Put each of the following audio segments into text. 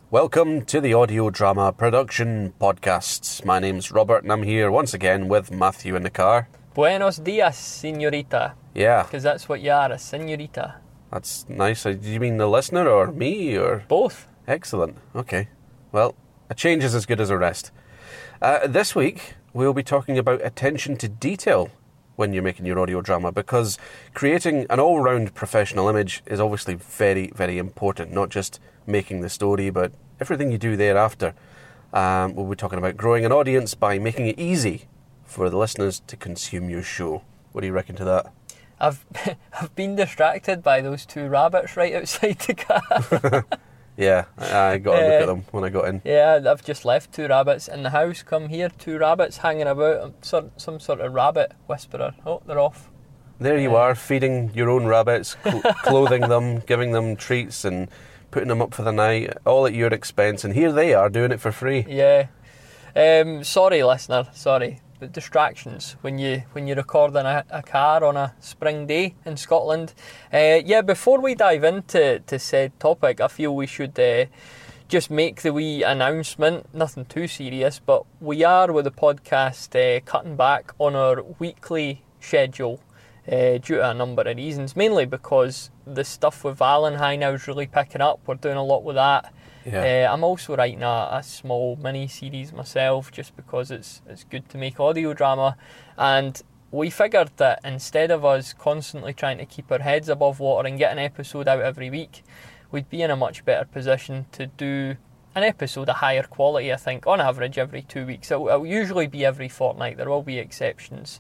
Welcome to the Audio Drama Production Podcast. My name's Robert and I'm here once again with Matthew in the car. Buenos dias, señorita. Yeah. Because that's what you are, a señorita. That's nice. Do you mean the listener or me or...? Both. Excellent. Okay. Well, a change is as good as a rest. This week, we'll be talking about attention to detail when you're making your audio drama, because creating an all-round professional image is obviously very, very important. Not just making the story, but everything you do thereafter. We'll be talking about growing an audience by making it easy for the listeners to consume your show. What do you reckon to that? I've been distracted by those two rabbits right outside the car. Yeah, I got a look at them when I got in. Yeah, I've just left two rabbits in the house. Come here, two rabbits hanging about. Some sort of rabbit whisperer. Oh, they're off. There you are, feeding your own rabbits, clothing them, giving them treats and putting them up for the night, all at your expense. And here they are doing it for free. Yeah. Sorry, listener. Sorry. But distractions when you record in a car on a spring day in Scotland. Before we dive into said topic, I feel we should just make the wee announcement. Nothing too serious, but we are with the podcast cutting back on our weekly schedule due to a number of reasons. Mainly because the stuff with Valentine now is really picking up. We're doing a lot with that. Yeah. I'm also writing a small mini-series myself just because it's good to make audio drama, and we figured that instead of us constantly trying to keep our heads above water and get an episode out every week, we'd be in a much better position to do an episode of higher quality, I think, on average every 2 weeks. It'll usually be every fortnight. There will be exceptions.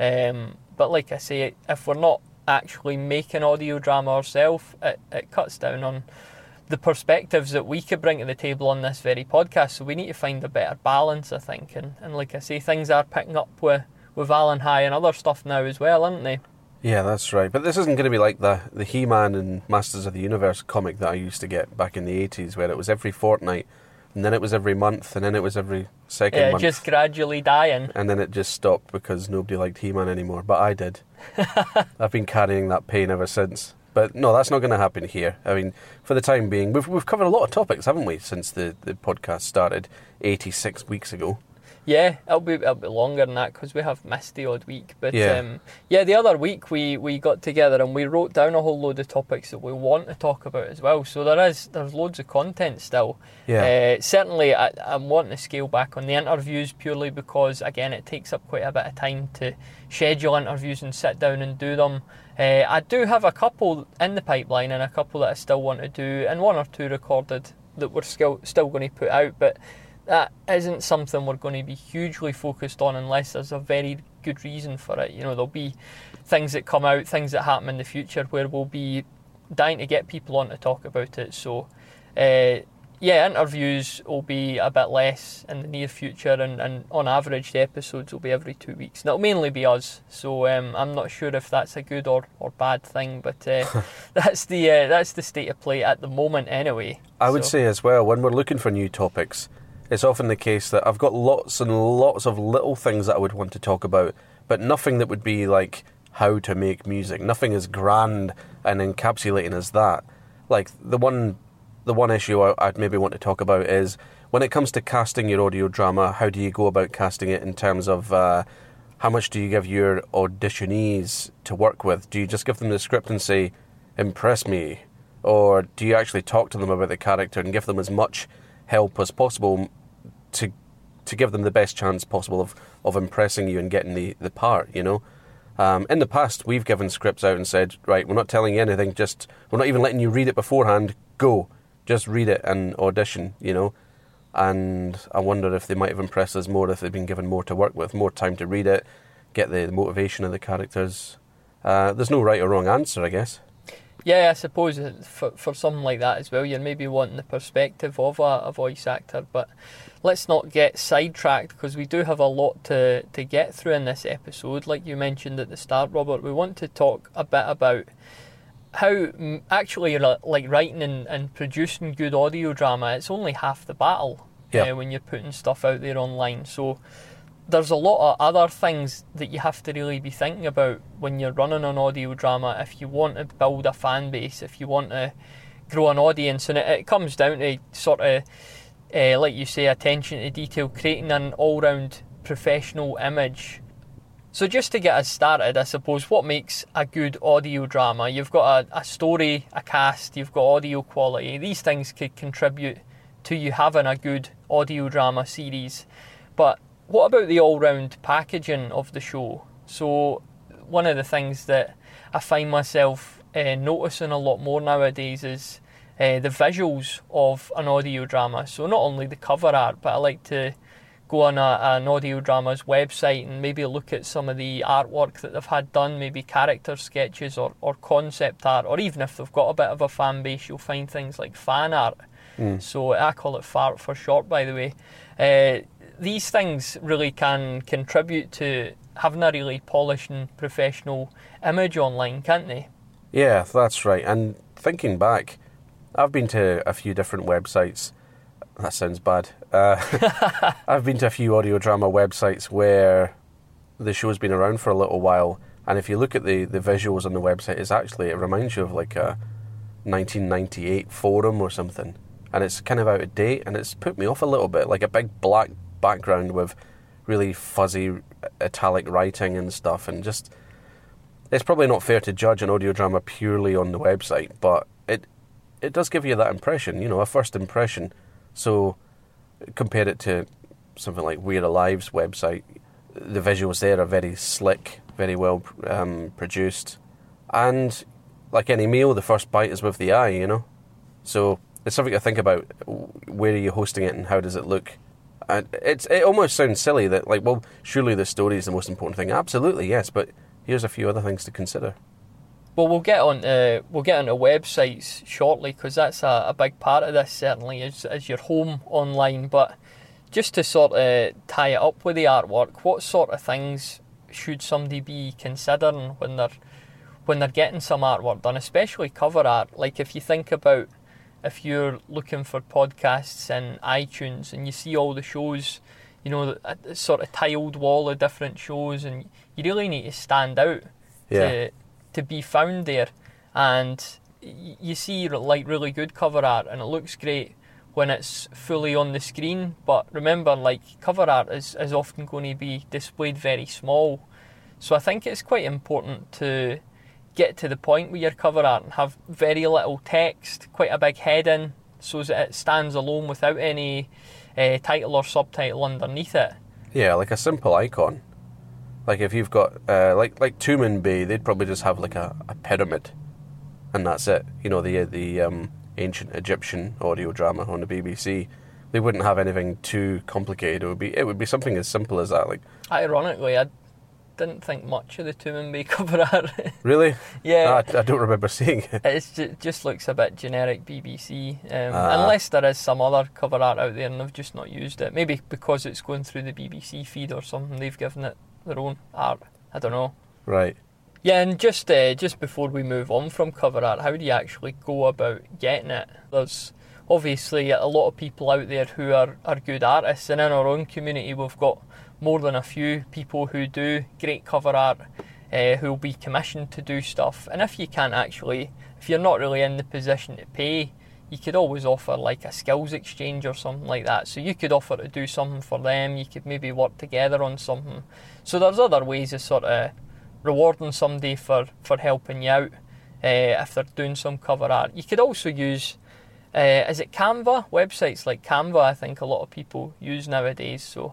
But like I say, if we're not actually making audio drama ourselves, it cuts down on the perspectives that we could bring to the table on this very podcast. So we need to find a better balance, I think. And like I say, things are picking up with Alan High and other stuff now as well, aren't they? Yeah, that's right. But this isn't going to be like the He-Man and Masters of the Universe comic that I used to get back in the 80s, where it was every fortnight, and then it was every month, and then it was every second month. Just gradually dying. And then it just stopped because nobody liked He-Man anymore. But I did. I've been carrying that pain ever since. But no, that's not going to happen here. I mean, for the time being, we've covered a lot of topics, haven't we, since the podcast started 86 weeks ago. Yeah, it'll be longer than that because we have missed the odd week. But yeah, the other week we got together and we wrote down a whole load of topics that we want to talk about as well. So there's loads of content still. Yeah. Certainly, I'm wanting to scale back on the interviews purely because, again, it takes up quite a bit of time to schedule interviews and sit down and do them. I do have a couple in the pipeline and a couple that I still want to do, and one or two recorded that we're still going to put out, but that isn't something we're going to be hugely focused on unless there's a very good reason for it. You know, there'll be things that come out, things that happen in the future where we'll be dying to get people on to talk about it. So, interviews will be a bit less in the near future, and on average the episodes will be every 2 weeks. And it'll mainly be us, so I'm not sure if that's a good or bad thing, but that's the state of play at the moment anyway. I would say as well, when we're looking for new topics, it's often the case that I've got lots and lots of little things that I would want to talk about, but nothing that would be like how to make music. Nothing as grand and encapsulating as that. Like the one issue I'd maybe want to talk about is when it comes to casting your audio drama, how do you go about casting it in terms of how much do you give your auditionees to work with? Do you just give them the script and say, impress me? Or do you actually talk to them about the character and give them as much help as possible to give them the best chance possible of impressing you and getting the part, you know? In the past, we've given scripts out and said, right, we're not telling you anything, we're not even letting you read it beforehand, go. Just read it and audition, you know? And I wonder if they might have impressed us more if they've been given more to work with, more time to read it, get the motivation of the characters. There's no right or wrong answer, I guess. Yeah, I suppose for something like that as well, you're maybe wanting the perspective of a voice actor, but let's not get sidetracked because we do have a lot to get through in this episode. Like you mentioned at the start, Robert, we want to talk a bit about how actually like writing and producing good audio drama, it's only half the battle when you're putting stuff out there online. So there's a lot of other things that you have to really be thinking about when you're running an audio drama if you want to build a fan base, if you want to grow an audience, and it comes down to sort of, like you say, attention to detail, creating an all-round professional image. So just to get us started, I suppose, what makes a good audio drama? You've got a story, a cast, you've got audio quality. These things could contribute to you having a good audio drama series. But what about the all-round packaging of the show? So one of the things that I find myself noticing a lot more nowadays is the visuals of an audio drama. So not only the cover art, but I like to go on an audio drama's website and maybe look at some of the artwork that they've had done, maybe character sketches or concept art, or even if they've got a bit of a fan base, you'll find things like fan art. So I call it FART for short, by the way. These things really can contribute to having a really polished and professional image online, can't they? Yeah, that's right. And thinking back, I've been to a few different websites. That sounds bad. I've been to a few audio drama websites where the show's been around for a little while, and if you look at the visuals on the website, it reminds you of like a 1998 forum or something, and it's kind of out of date, and it's put me off a little bit, like a big black background with really fuzzy italic writing and stuff, and just, it's probably not fair to judge an audio drama purely on the website, but it does give you that impression, a first impression. So compare it to something like We're Alive's website. The visuals there are very slick, very well produced, and like any meal, the first bite is with the eye, So it's something to think about. Where are you hosting it and how does it look? And it almost sounds silly that, like, well, surely the story is the most important thing. Absolutely, yes, but here's a few other things to consider. Well, we'll get on to websites shortly, because that's a big part of this, certainly, is your home online. But just to sort of tie it up with the artwork, what sort of things should somebody be considering when they're getting some artwork done, especially cover art? Like, if you think about, if you're looking for podcasts in iTunes and you see all the shows, a sort of tiled wall of different shows, and you really need to stand out to be found there. And you see like really good cover art and it looks great when it's fully on the screen, but remember, like, cover art is often going to be displayed very small. So I think it's quite important to get to the point with your cover art and have very little text, quite a big heading, so that it stands alone without any title or subtitle underneath it. Yeah, like a simple icon. Like if you've got, like Tumen Bay, they'd probably just have like a pyramid, and that's it. The ancient Egyptian audio drama on the BBC. They wouldn't have anything too complicated. It would be something as simple as that. Like, ironically, I didn't think much of the Tumen Bay cover art. Really? Yeah. I don't remember seeing it. It just looks a bit generic BBC, unless there is some other cover art out there and they've just not used it. Maybe because it's going through the BBC feed or something, they've given it their own art. I don't know. Right. Yeah, and just before we move on from cover art, how do you actually go about getting it? There's obviously a lot of people out there who are good artists, and in our own community we've got more than a few people who do great cover art, who will be commissioned to do stuff. And if you're not really in the position to pay, you could always offer like a skills exchange or something like that. So you could offer to do something for them, you could maybe work together on something. So there's other ways of sort of rewarding somebody for helping you out if they're doing some cover art. You could also use, is it Canva? Websites like Canva, I think a lot of people use nowadays. So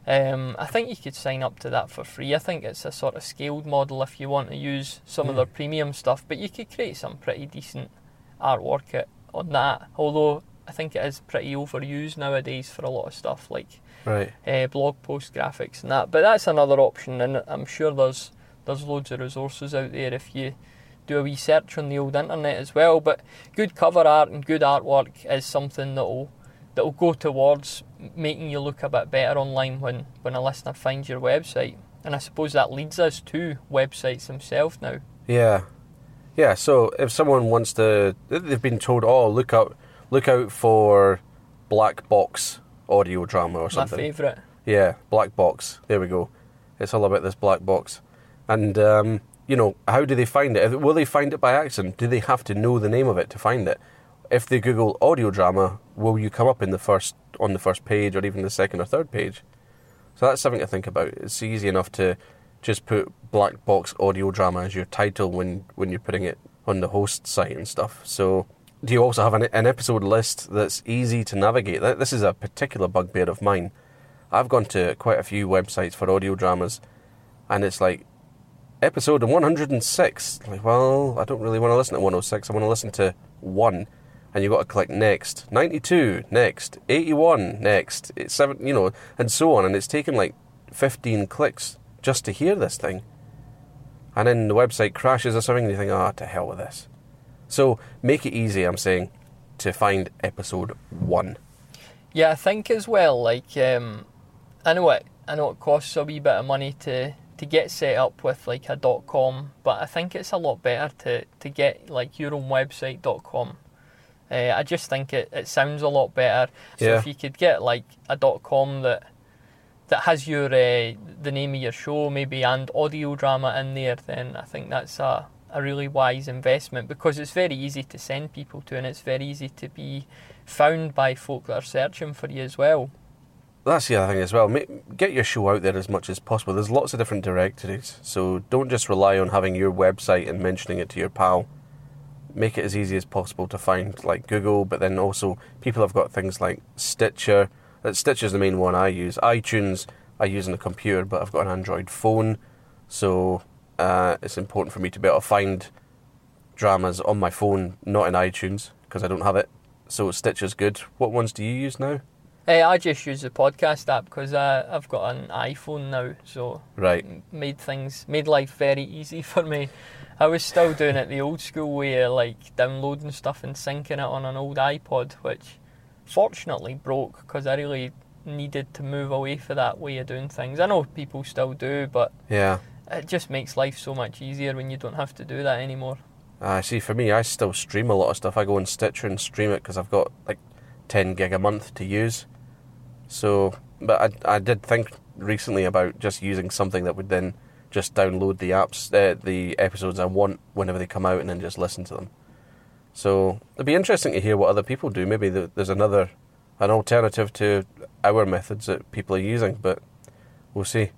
I think you could sign up to that for free. I think it's a sort of scaled model if you want to use some of their premium stuff, but you could create some pretty decent artwork on that, although I think it is pretty overused nowadays for a lot of stuff like blog post graphics and that. But that's another option, and I'm sure there's loads of resources out there if you do a wee search on the old internet as well. But good cover art and good artwork is something that'll go towards making you look a bit better online when a listener finds your website. And I suppose that leads us to websites themselves now. Yeah, so if someone wants to, they've been told, look out for Black Box audio drama or something. My favourite. Yeah, Black Box. There we go. It's all about this black box. And, how do they find it? Will they find it by accident? Do they have to know the name of it to find it? if they Google audio drama, will you come up on the first page or even the second or third page? So that's something to think about. It's easy enough to just put Black Box Audio Drama as your title when you're putting it on the host site and stuff. So do you also have an episode list that's easy to navigate? This is a particular bugbear of mine. I've gone to quite a few websites for audio dramas, and it's like, episode 106. Like, well, I don't really want to listen to 106. I want to listen to 1. And you've got to click next. 92, next. 81, next. It's 7, and so on. And it's taken like 15 clicks just to hear this thing. And then the website crashes or something, and you think, to hell with this. So make it easy, I'm saying, to find episode 1. Yeah, I think as well, like, I know it costs a wee bit of money to get set up with like a .com, but I think it's a lot better to get like your own website.com. I just think it sounds a lot better. So if you could get like a .com that has your the name of your show maybe and audio drama in there, then I think that's a really wise investment, because it's very easy to send people to, and it's very easy to be found by folk that are searching for you as well. That's the other thing as well. Get your show out there as much as possible. There's lots of different directories, so don't just rely on having your website and mentioning it to your pal. Make it as easy as possible to find, like Google, but then also people have got things like Stitcher. Stitcher's the main one I use. iTunes I use on a computer, but I've got an Android phone, so it's important for me to be able to find dramas on my phone, not in iTunes, because I don't have it. So Stitcher's good. What ones do you use now? I just use the podcast app because I've got an iPhone now, so right. made life very easy for me. I was still doing it the old school way, like downloading stuff and syncing it on an old iPod, which fortunately broke because I really needed to move away from that way of doing things. I know people still do, but yeah, it just makes life so much easier when you don't have to do that anymore. See, for me, I still stream a lot of stuff. I go on Stitcher and stream it because I've got like 10 gig a month to use. So, but I did think recently about just using something that would then just download the apps, the episodes I want whenever they come out, and then just listen to them. So it'd be interesting to hear what other people do. Maybe there's an alternative to our methods that people are using, but we'll see.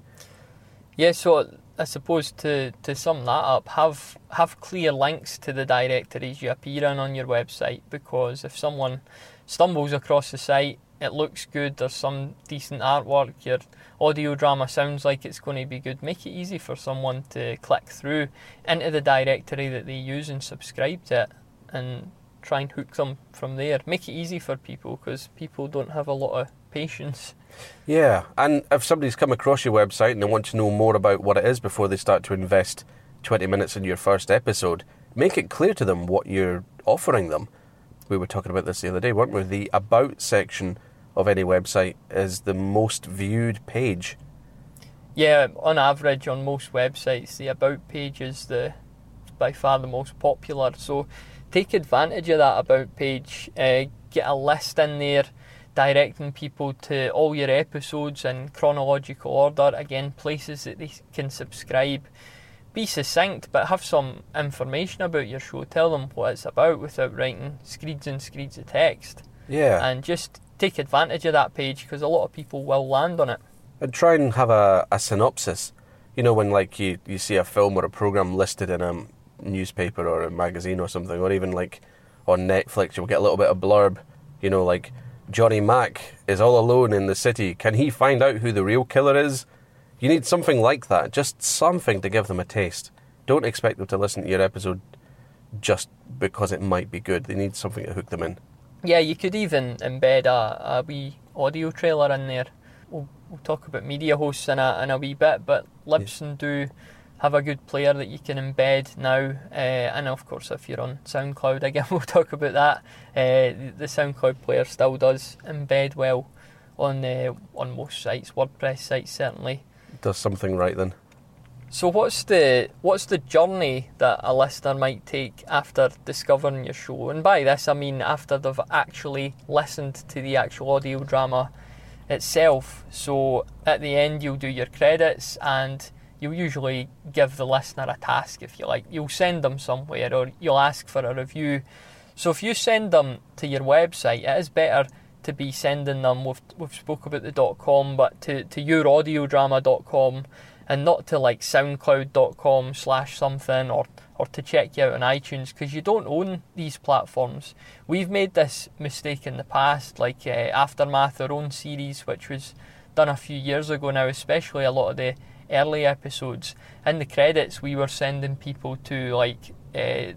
Yeah, so I suppose to sum that up, have clear links to the directories you appear in on your website, because if someone stumbles across the site, it looks good, there's some decent artwork, your audio drama sounds like it's going to be good, make it easy for someone to click through into the directory that they use and subscribe to it, and try and hook them from there. Make it easy for people, because people don't have a lot of patience. Yeah, and if somebody's come across your website and they want to know more about what it is before they start to invest 20 minutes in your first episode, make it clear to them what you're offering them. We were talking about this the other day, weren't we? The About section of any website is the most viewed page. Yeah, on average on most websites, the About page is by far the most popular. So take advantage of that About page, get a list in there directing people to all your episodes in chronological order, again, places that they can subscribe. Be succinct, but have some information about your show. Tell them what it's about without writing screeds and screeds of text. Yeah. And just take advantage of that page, because a lot of people will land on it. And try and have a synopsis. You know, when like you see a film or a program listed in a newspaper or a magazine or something, or even like on Netflix, you'll get a little bit of blurb, you know, like, Johnny Mac is all alone in the city. Can he find out who the real killer is? You need something like that, just something to give them a taste. Don't expect them to listen to your episode just because it might be good. They need something to hook them in. Yeah, you could even embed a wee audio trailer in there. We'll talk about media hosts in a wee bit, but Libsyn do have a good player that you can embed now, and of course if you're on SoundCloud, again we'll talk about that. The SoundCloud player still does embed well on most sites, WordPress sites certainly. Does something right then. So what's the journey that a listener might take after discovering your show? And by this I mean after they've actually listened to the actual audio drama itself. So at the end you'll do your credits, and you'll usually give the listener a task, if you like. You'll send them somewhere, or you'll ask for a review. So if you send them to your website, it is better to be sending them, we've spoke about the .com, but to youraudiodrama.com, and not to like soundcloud.com/something, or to check you out on iTunes, because you don't own these platforms. We've made this mistake in the past, like Aftermath, our own series, which was done a few years ago now, especially a lot of the early episodes. In the credits, we were sending people to like the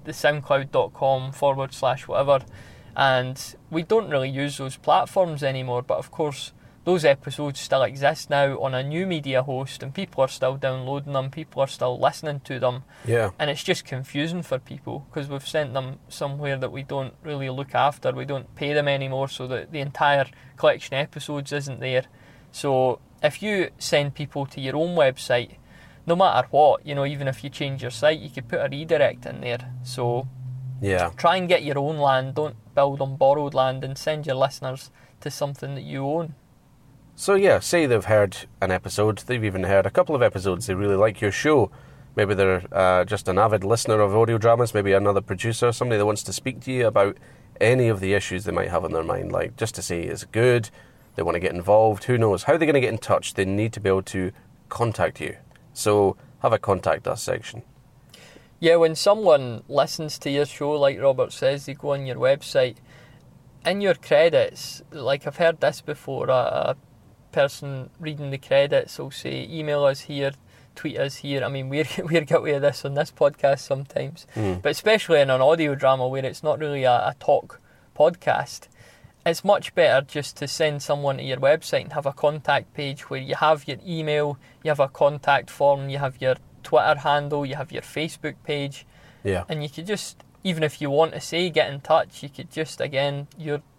soundcloud.com/whatever, and we don't really use those platforms anymore, but of course those episodes still exist now on a new media host, and people are still downloading them, people are still listening to them. Yeah. And it's just confusing for people, because we've sent them somewhere that we don't really look after, we don't pay them anymore, so that the entire collection of episodes isn't there. So if you send people to your own website, no matter what, even if you change your site, you could put a redirect in there. So Yeah. try and get your own land, don't build on borrowed land, and send your listeners to something that you own. So yeah, say they've heard an episode, they've even heard a couple of episodes, they really like your show. Maybe they're just an avid listener of audio dramas, maybe another producer, somebody that wants to speak to you about any of the issues they might have on their mind, like just to say it's good, they want to get involved, who knows. How are they going to get in touch? They need to be able to contact you. So have a contact us section. Yeah, when someone listens to your show, like Robert says, they go on your website, in your credits, like I've heard this before, a person reading the credits will say, email us here, tweet us here. I mean, we're guilty of this on this podcast sometimes, but especially in an audio drama where it's not really a talk podcast, it's much better just to send someone to your website and have a contact page where you have your email, you have a contact form, you have your Twitter handle, you have your Facebook page, and you could just, even if you want to say get in touch, you could just, again,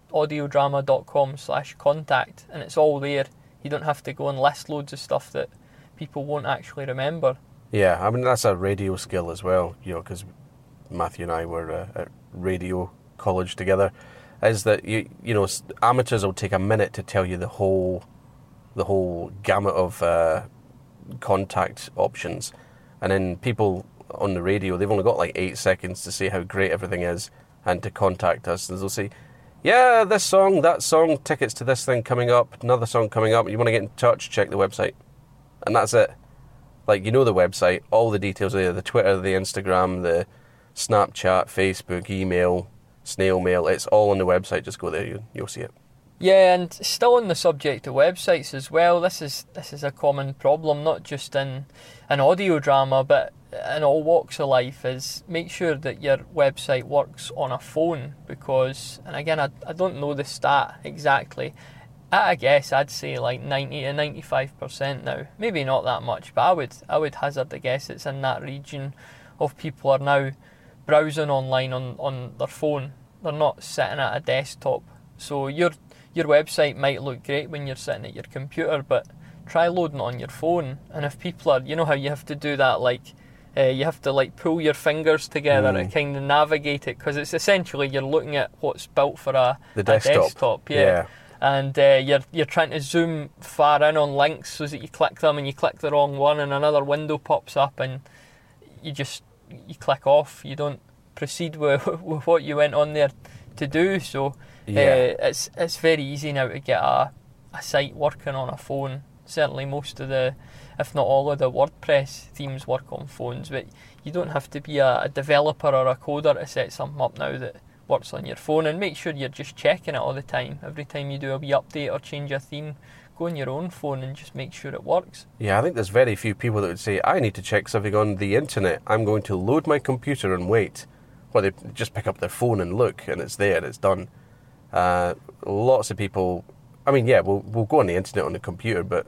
youraudiodrama.com/contact, and it's all there. You don't have to go and list loads of stuff that people won't actually remember. Yeah, I mean, that's a radio skill as well, because Matthew and I were at radio college together, is that, amateurs will take a minute to tell you the whole gamut of contact options, and then people on the radio, they've only got like 8 seconds to say how great everything is and to contact us, and they'll say, yeah, this song, that song, tickets to this thing coming up, another song coming up, you want to get in touch, check the website. And that's it. Like, the website, all the details are there, the Twitter, the Instagram, the Snapchat, Facebook, email, snail mail, it's all on the website. Just go there, you'll see it. Yeah, and still on the subject of websites as well, this is a common problem, not just in an audio drama, but in all walks of life, is make sure that your website works on a phone, because, and again, I don't know the stat exactly, I guess I'd say like 90 to 95% now, maybe not that much, but I would hazard a guess it's in that region of people are now browsing online on their phone. They're not sitting at a desktop. So your website might look great when you're sitting at your computer, but try loading it on your phone. And if people are, how you have to do that, like you have to like pull your fingers together and kind of navigate it, because it's essentially you're looking at what's built for a desktop. Yeah. And you're trying to zoom far in on links so that you click them and you click the wrong one and another window pops up and you click off. You don't proceed with what you went on there to do. So it's very easy now to get a site working on a phone. Certainly most of the, if not all of the WordPress themes work on phones, but you don't have to be a developer or a coder to set something up now that works on your phone. And make sure you're just checking it all the time. Every time you do a wee update or change a theme, go on your own phone and just make sure it works. Yeah, I think there's very few people that would say, I need to check something on the internet. I'm going to load my computer and wait. Well, they just pick up their phone and look, and it's there, it's done. Lots of people, we'll go on the internet on the computer, but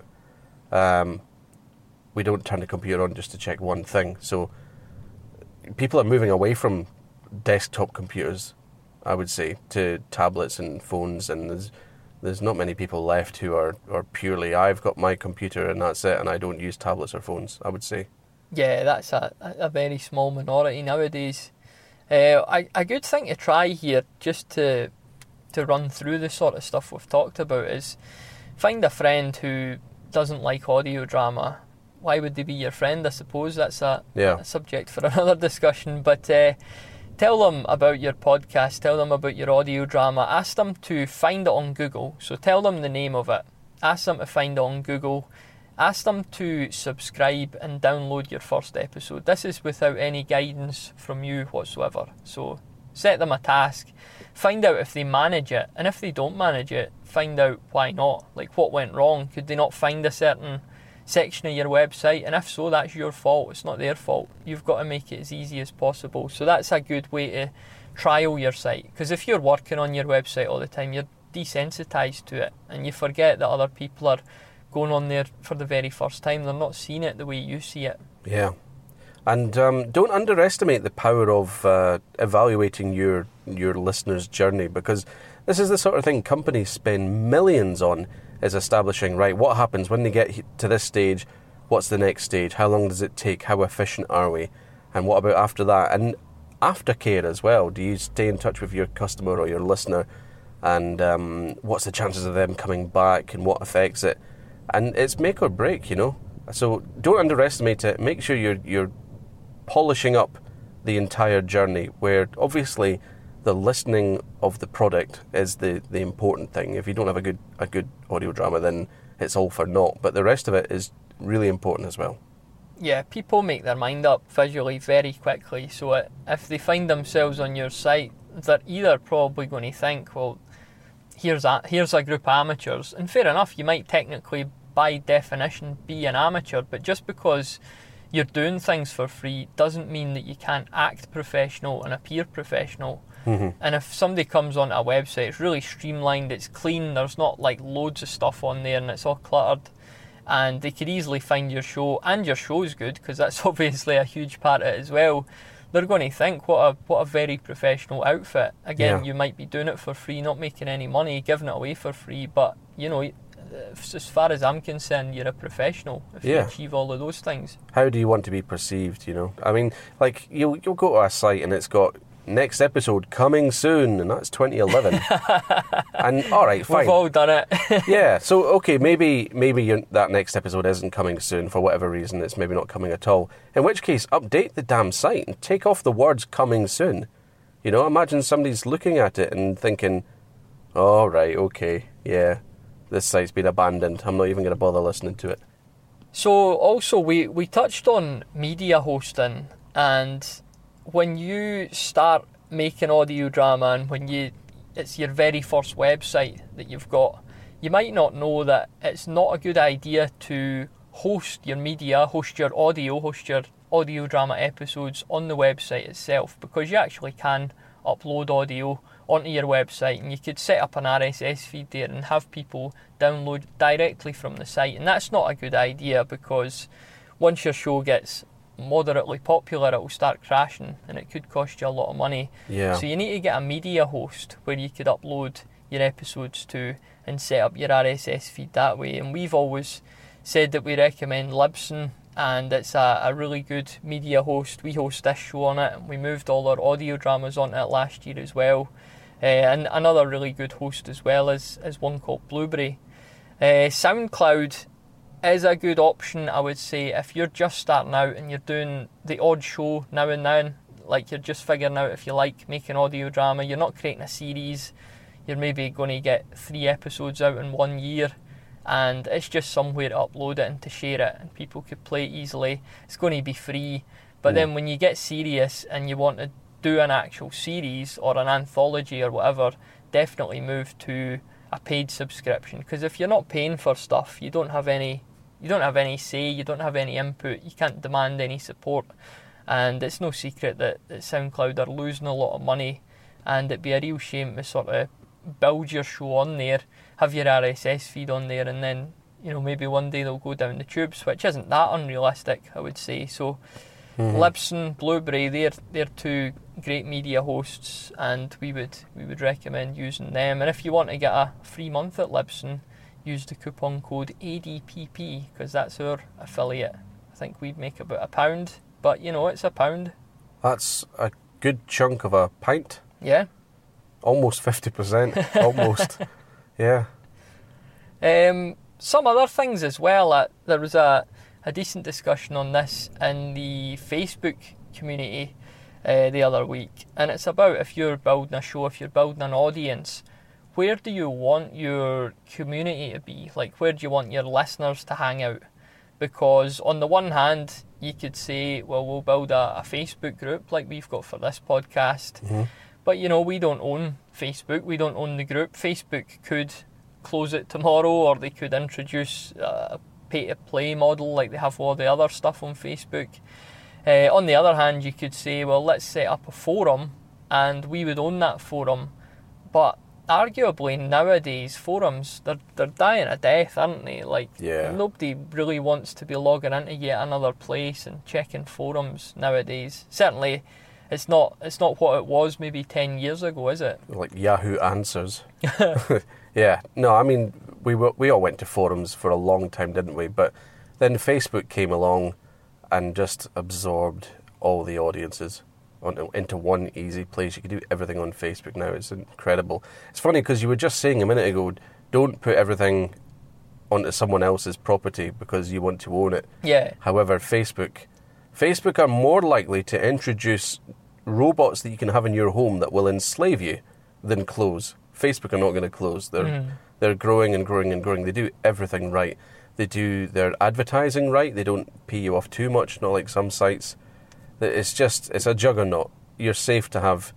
we don't turn the computer on just to check one thing. So people are moving away from desktop computers, I would say, to tablets and phones, and there's not many people left who are purely, I've got my computer and that's it, and I don't use tablets or phones, I would say. Yeah, that's a very small minority nowadays. A good thing to try here, just to run through the sort of stuff we've talked about, is find a friend who doesn't like audio drama. Why would they be your friend? I suppose that's a subject for another discussion, but tell them about your podcast, tell them about your audio drama, ask them to find it on Google. So tell them the name of it, ask them to find it on Google, ask them to subscribe and download your first episode. This is without any guidance from you whatsoever. So set them a task, find out if they manage it, and if they don't manage it, find out why not. Like, what went wrong? Could they not find a certain section of your website? And if so, that's your fault, it's not their fault. You've got to make it as easy as possible. So that's a good way to trial your site, because if you're working on your website all the time, you're desensitized to it, and you forget that other people are going on there for the very first time. They're not seeing it the way you see it. Yeah. And don't underestimate the power of evaluating your listener's journey, because this is the sort of thing companies spend millions on, is establishing, right, what happens when they get to this stage, what's the next stage, how long does it take, how efficient are we, and what about after that? And aftercare as well. Do you stay in touch with your customer or your listener, and what's the chances of them coming back, and what affects it? And it's make or break, you know. So don't underestimate it. Make sure you're polishing up the entire journey, where obviously the listening of the product is the important thing. If you don't have a good audio drama, then it's all for naught. But the rest of it is really important as well. Yeah, people make their mind up visually very quickly. So if they find themselves on your site, they're either probably going to think, well, here's a group of amateurs. And fair enough, you might technically, by definition, be an amateur, but just because you're doing things for free doesn't mean that you can't act professional and appear professional. Mm-hmm. And if somebody comes onto a website, it's really streamlined, it's clean, there's not like loads of stuff on there and it's all cluttered, and they could easily find your show, and your show's good, because that's obviously a huge part of it as well, they're going to think, what a very professional outfit. Again, You might be doing it for free, not making any money, giving it away for free, but, you know, as far as I'm concerned, you're a professional if you achieve all of those things. How do you want to be perceived, you know? I mean, like, you'll go to a site and it's got next episode coming soon, and that's 2011. And all right, fine. We've all done it. Yeah, so okay, maybe that next episode isn't coming soon for whatever reason. It's maybe not coming at all. In which case, update the damn site and take off the words "coming soon." You know, imagine somebody's looking at it and thinking, "Oh right, okay, yeah, this site's been abandoned. I'm not even going to bother listening to it." So also we touched on media hosting, and when you start making audio drama and when it's your very first website that you've got, you might not know that it's not a good idea to host your media, host your audio drama episodes on the website itself, because you actually can upload audio onto your website, and you could set up an RSS feed there and have people download directly from the site. And that's not a good idea, because once your show gets moderately popular, it will start crashing and it could cost you a lot of money. Yeah. So you need to get a media host where you could upload your episodes to and set up your RSS feed that way. And we've always said that we recommend Libsyn, and it's a really good media host. We host this show on it, and we moved all our audio dramas onto it last year as well. And another really good host as well is one called Blueberry. SoundCloud is a good option, I would say, if you're just starting out and you're doing the odd show now and then, like you're just figuring out if you like making audio drama, you're not creating a series, you're maybe going to get 3 episodes out in 1 year, and it's just somewhere to upload it and to share it, and people could play it easily. It's going to be free, but then when you get serious and you want to do an actual series or an anthology or whatever, definitely move to a paid subscription, because if you're not paying for stuff, you don't have any say, you don't have any input, you can't demand any support. And it's no secret that SoundCloud are losing a lot of money, and it'd be a real shame to sort of build your show on there, have your RSS feed on there, and then, you know, maybe one day they'll go down the tubes, which isn't that unrealistic, I would say. So Libsyn, Blueberry, they're 2 great media hosts, and we would recommend using them. And if you want to get a free month at Libsyn, use the coupon code ADPP, because that's our affiliate. I think we'd make about £1, but you know, it's £1. That's a good chunk of a pint. Yeah. Almost 50%. Almost. Yeah. Some other things as well. There was a decent discussion on this in the Facebook community, the other week, and it's about if you're building a show, if you're building an audience, where do you want your community to be? Like, where do you want your listeners to hang out? Because on the one hand, you could say, well, we'll build a Facebook group like we've got for this podcast. Mm-hmm. But, we don't own Facebook. We don't own the group. Facebook could close it tomorrow, or they could introduce a pay-to-play model like they have with all the other stuff on Facebook. On the other hand, you could say, well, let's set up a forum, and we would own that forum. But arguably nowadays, forums, they're dying a death, aren't they? Like, nobody really wants to be logging into yet another place and checking forums nowadays. Certainly, it's not what it was maybe 10 years ago, is it? Like Yahoo Answers. Yeah. No, I mean, we all went to forums for a long time, didn't we? But then Facebook came along and just absorbed all the audiences into one easy place. You can do everything on Facebook now. It's incredible. It's funny because you were just saying a minute ago, don't put everything onto someone else's property because you want to own it. Yeah. However, Facebook are more likely to introduce robots that you can have in your home that will enslave you than close. Facebook are not going to close. They're growing and growing and growing. They do everything right. They do their advertising right. They don't pay you off too much, not like some sites. It's a juggernaut. You're safe to have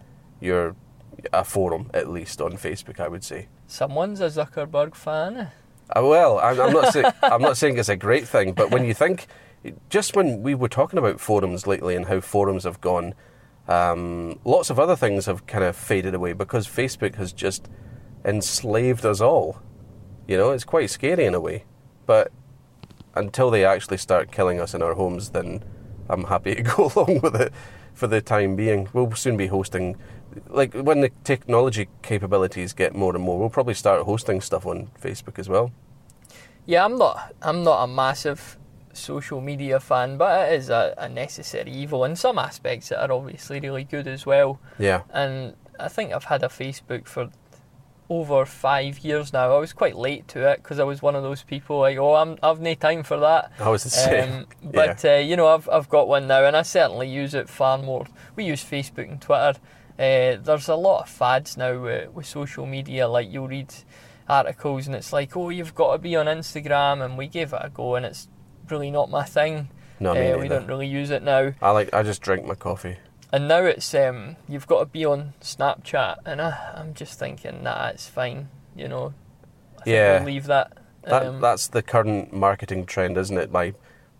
a forum, at least, on Facebook, I would say. Someone's a Zuckerberg fan. Well, I'm not saying it's a great thing, but when you think, just when we were talking about forums lately and how forums have gone, lots of other things have kind of faded away because Facebook has just enslaved us all. It's quite scary in a way. But until they actually start killing us in our homes, then I'm happy to go along with it for the time being. We'll soon be hosting, like when the technology capabilities get more and more, we'll probably start hosting stuff on Facebook as well. Yeah, I'm not a massive social media fan, but it is a necessary evil. In some aspects, that are obviously really good as well. Yeah. And I think I've had a Facebook for over 5 years now. I was quite late to it because I was one of those people like, I've no time for that. I was the same. But I've got one now, and I certainly use it far more. We use Facebook and Twitter. There's a lot of fads now with social media. Like, you'll read articles and it's like, you've got to be on Instagram, and we gave it a go, and it's really not my thing. No, me neither. We don't really use it now. I just drink my coffee. And now it's you've got to be on Snapchat, and I'm just thinking, nah, it's fine. I think we'll leave that. That's the current marketing trend, isn't it? By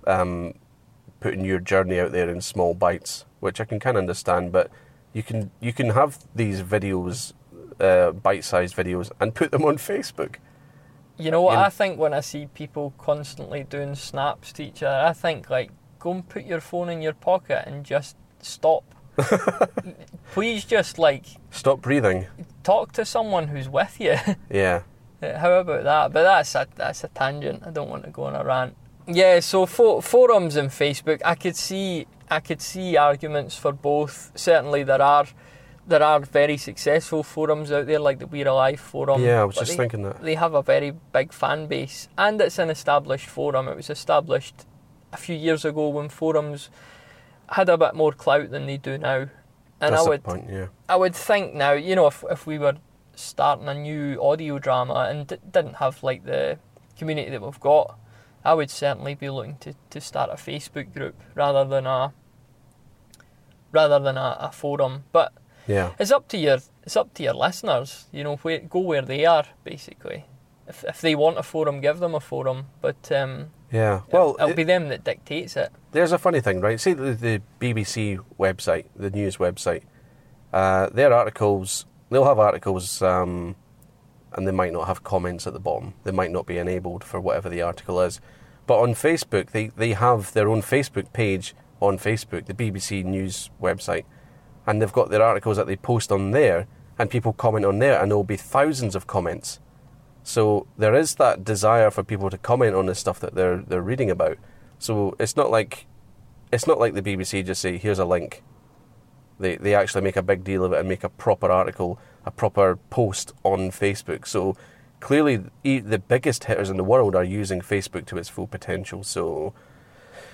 putting your journey out there in small bites, which I can kind of understand. But you can have these videos, bite-sized videos, and put them on Facebook. You know what I think when I see people constantly doing snaps to each other? I think, like, go and put your phone in your pocket and just stop. Please just, like... Stop breathing. Talk to someone who's with you. Yeah. How about that? But that's a tangent. I don't want to go on a rant. Yeah, so forums and Facebook, I could see arguments for both. Certainly there are very successful forums out there, like the We're Alive forum. Yeah, I was just thinking that. They have a very big fan base, and it's an established forum. It was established a few years ago when forums had a bit more clout than they do now. And that's the point, yeah. I would think now, if we were starting a new audio drama and didn't have like the community that we've got, I would certainly be looking to start a Facebook group rather than a forum. But yeah, it's up to your listeners. Go where they are, basically. If they want a forum, give them a forum. But yeah, well, it'll be them that dictates it. There's a funny thing, right? See the BBC website, the news website. Their articles, they'll have articles, and they might not have comments at the bottom. They might not be enabled for whatever the article is. But on Facebook, they have their own Facebook page on Facebook, the BBC News website, and they've got their articles that they post on there, and people comment on there, and there will be thousands of comments. So there is that desire for people to comment on the stuff that they're reading about. So it's not like the BBC just say, here's a link. They actually make a big deal of it and make a proper article, a proper post on Facebook. So clearly the biggest hitters in the world are using Facebook to its full potential. So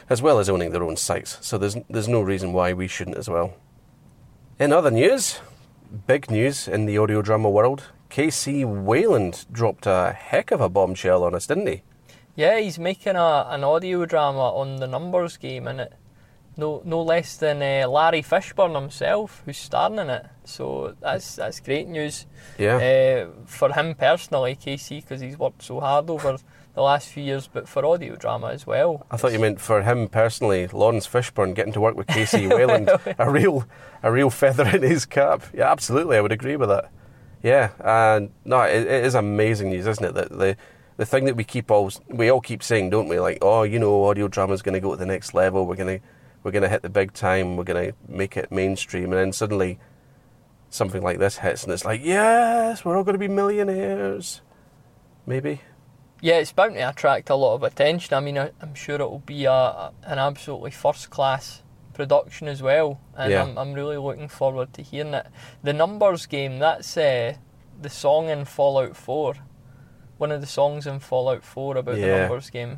as well as owning their own sites. So there's no reason why we shouldn't as well. In other news, big news in the audio drama world, KC Wayland dropped a heck of a bombshell on us, didn't he? Yeah, he's making an audio drama on the Numbers Game in it. No less than Larry Fishburne himself, who's starring in it. So that's great news. Yeah. For him personally, KC, because he's worked so hard over the last few years, but for audio drama as well. I thought you meant for him personally, Lawrence Fishburne getting to work with KC Wayland, a real feather in his cap. Yeah, absolutely, I would agree with that. Yeah, and no, it is amazing news, isn't it? That the thing that we all keep saying, don't we? Like, oh, you know, audio drama is going to go to the next level. We're gonna hit the big time. We're gonna make it mainstream, and then suddenly something like this hits, and it's like, yes, we're all going to be millionaires. Maybe. Yeah, it's bound to attract a lot of attention. I mean, I'm sure it will be an absolutely first-class production as well, and yeah. I'm really looking forward to hearing it. The Numbers Game, that's the song in Fallout 4. One of the songs in Fallout 4 about the Numbers Game.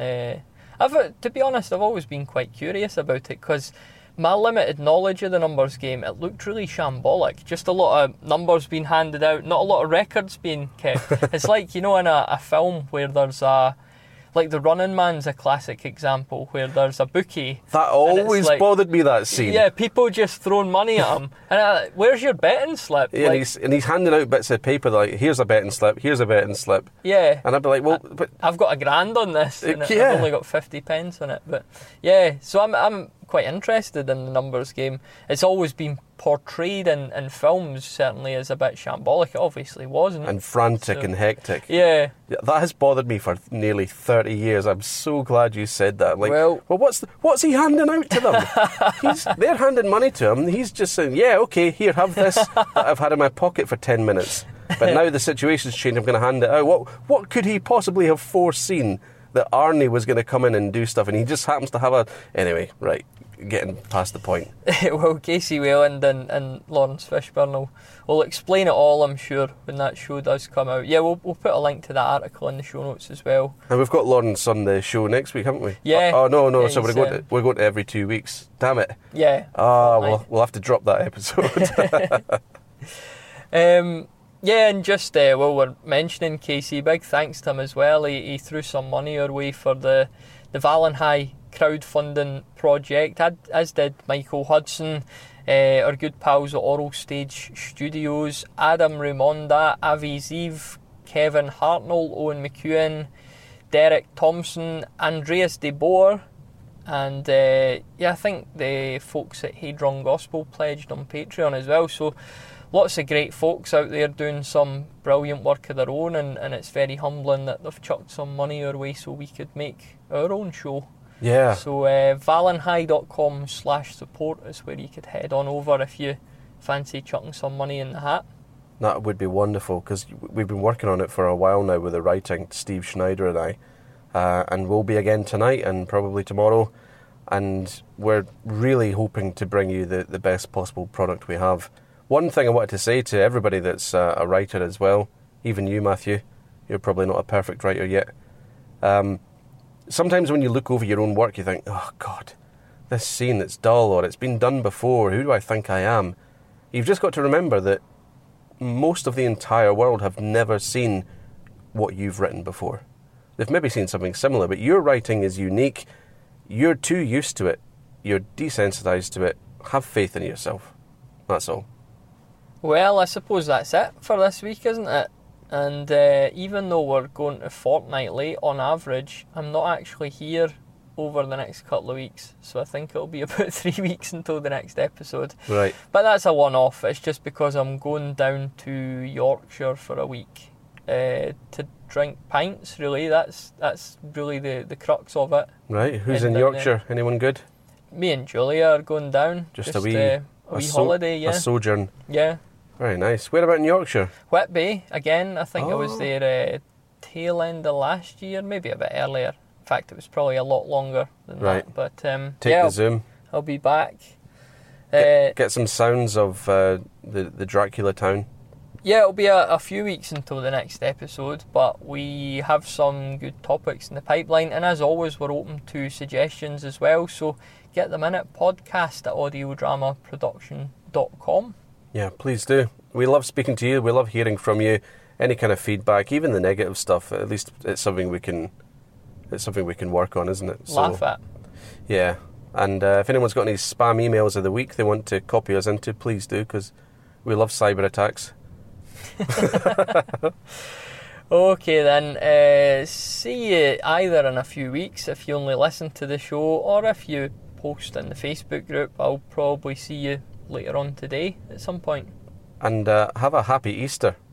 To be honest, I've always been quite curious about it, because my limited knowledge of the Numbers Game, it looked really shambolic. Just a lot of numbers being handed out, not a lot of records being kept. It's like, you know, in a film where there's like The Running Man's a classic example, where there's a bookie. That always like, bothered me, that scene. Yeah, people just throwing money at him. And where's your betting slip? Yeah, like, and he's handing out bits of paper like, here's a betting slip, here's a betting slip. Yeah. And I'd be like, well, but I've got £1,000 on this, and I've only got 50 pence on it. But yeah, so I'm quite interested in the Numbers Game. It's always been portrayed in films, certainly, as a bit shambolic. It obviously wasn't. And frantic and hectic. Yeah. That has bothered me for nearly 30 years. I'm so glad you said that. Like, well what's he handing out to them? They're handing money to him. He's just saying, yeah, okay, here, have this that I've had in my pocket for 10 minutes. But now the situation's changed, I'm going to hand it out. What could he possibly have foreseen that Arnie was going to come in and do stuff, and he just happens to have Anyway, right, getting past the point. Well, KC Wayland and Lawrence Fishburne will explain it all, I'm sure, when that show does come out. Yeah, we'll put a link to that article in the show notes as well. And we've got Lawrence on the show next week, haven't we? Yeah. Oh, no, yeah, so we're going to every 2 weeks. Damn it. Yeah. Well, we'll have to drop that episode. Yeah, and just while we're mentioning KC, big thanks to him as well. He threw some money our way for the Valentine crowdfunding project, as did Michael Hudson, our good pals at Oral Stage Studios, Adam Raimonda, Avi Ziv, Kevin Hartnell, Owen McEwen, Derek Thompson, Andreas De Boer, and I think the folks at Hadron Gospel pledged on Patreon as well. So lots of great folks out there doing some brilliant work of their own, and it's very humbling that they've chucked some money our way so we could make our own show. Yeah. So valenhigh.com/support is where you could head on over if you fancy chucking some money in the hat. That would be wonderful, because we've been working on it for a while now with the writing, Steve Schneider and I, and we'll be again tonight and probably tomorrow, and we're really hoping to bring you the best possible product we have. One thing I wanted to say to everybody that's a writer as well, even you, Matthew, you're probably not a perfect writer yet. Sometimes when you look over your own work, you think, oh God, this scene, it's dull, or it's been done before, who do I think I am? You've just got to remember that most of the entire world have never seen what you've written before. They've maybe seen something similar, but your writing is unique. You're too used to it. You're desensitized to it. Have faith in yourself. That's all. Well, I suppose that's it for this week, isn't it? And even though we're going to fortnightly on average, I'm not actually here over the next couple of weeks, so I think it'll be about 3 weeks until the next episode. Right. But that's a one-off. It's just because I'm going down to Yorkshire for a week to drink pints, really. That's really the crux of it. Right. Who's in Yorkshire? Anyone good? Me and Julia are going down. Just a wee holiday, yeah. A sojourn. Yeah. Very nice. Where about in Yorkshire? Whitby, again. I think I was there tail end of last year, maybe a bit earlier. In fact, it was probably a lot longer than that. But take the Zoom. I'll be back. Get some sounds of the Dracula town. Yeah, it'll be a few weeks until the next episode, but we have some good topics in the pipeline, and as always, we're open to suggestions as well, so get them in at podcast@audiodramaproduction.com. Yeah, please do. We love speaking to you. We love hearing from you. Any kind of feedback, even the negative stuff. At least it's something we can work on, isn't it? Laugh at. Yeah, and if anyone's got any spam emails of the week they want to copy us into, please do, because we love cyber attacks. Okay then, see you either in a few weeks if you only listen to the show, or if you post in the Facebook group. I'll probably see you later on today at some point. And have a happy Easter.